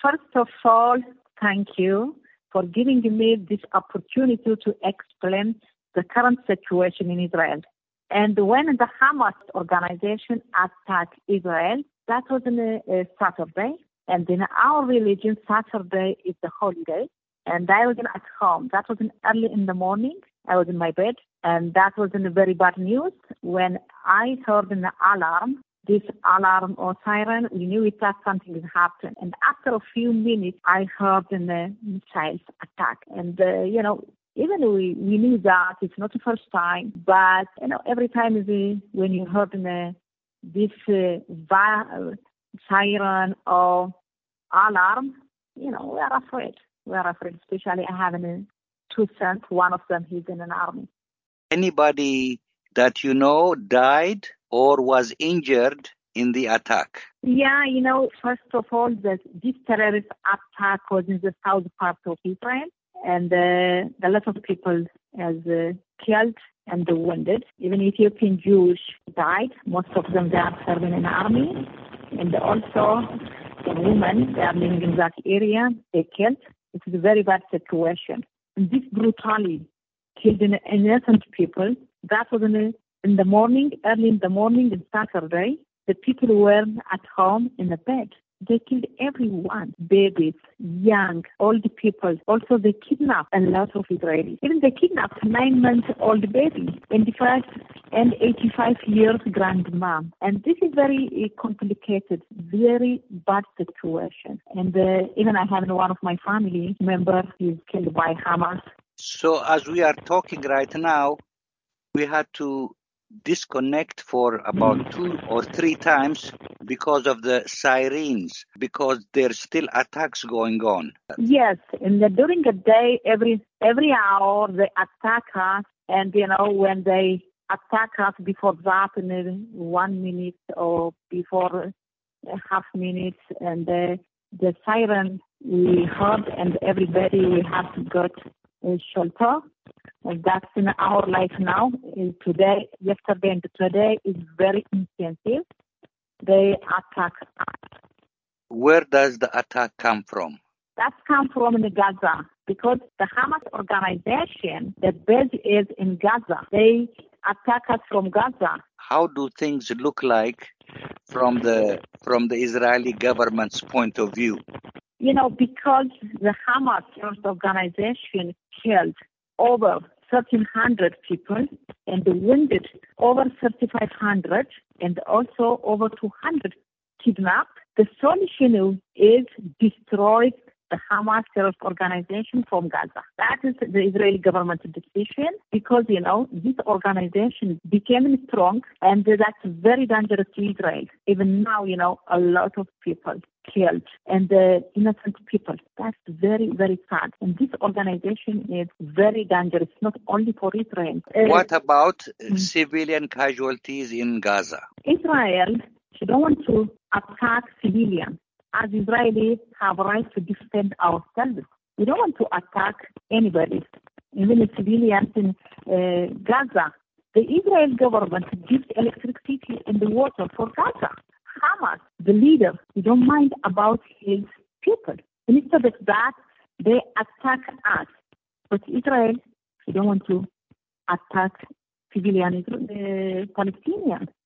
first of all, thank you for giving me this opportunity to explain the current situation in Israel. And when the Hamas organization attacked Israel, that was on a Saturday. And in our religion, Saturday is the holiday. And I was at home. That was early in the morning. I was in my bed. And that was very bad news. When I heard an alarm, this alarm or siren, we knew that something had happened. And after a few minutes, I heard a missile attack. And, even we knew that it's not the first time, but, every time when you heard this siren or alarm, we are afraid. We are afraid, especially I have two sons. One of them, he's in an army. Anybody that you know died or was injured in the attack? Yeah, first of all, this terrorist attack was in the south part of Israel, and a lot of people has killed and wounded. Even Ethiopian Jews died. Most of them, they are serving in the army. And also, the women, they are living in that area, they killed. It's a very bad situation. And this brutally killed innocent people. That was in the morning, early in the morning, on Saturday. The people were at home in the bed. They killed everyone, babies, young, old people. Also, they kidnapped a lot of Israelis. Even they kidnapped 9-month-old baby, 25 and 85 years grandma. And this is very complicated, very bad situation. And even I have one of my family members is killed by Hamas. So as we are talking right now, we had to disconnect for about 2 or 3 times because of the sirens, because there's still attacks going on. Yes, and during the day, every hour they attack us, and when they attack us before that, in 1 minute or before a half minute, and the siren we heard, and everybody we have got a shelter. And that's in our life now. Today, yesterday and today is very intensive. They attack us. Where does the attack come from? That comes from Gaza, because the Hamas organization, the base is in Gaza. They attack us from Gaza. How do things look like from the Israeli government's point of view? Because the Hamas organization killed over 1,300 people and wounded over 3,500 and also over 200 kidnapped. The solution is destroy the Hamas terrorist organization from Gaza. That is the Israeli government decision because, this organization became strong and that's very dangerous to Israel. Even now, a lot of people killed and innocent people. That's very, very sad. And this organization is very dangerous, not only for Israel. What about civilian casualties in Gaza? Israel, she don't want to attack civilians. As Israelis have a right to defend ourselves. We don't want to attack anybody, even the civilians in Gaza. The Israeli government gives electricity and the water for Gaza. Hamas, the leader, he don't mind about his people. Instead of that, they attack us. But Israel, he don't want to attack civilian Palestinians.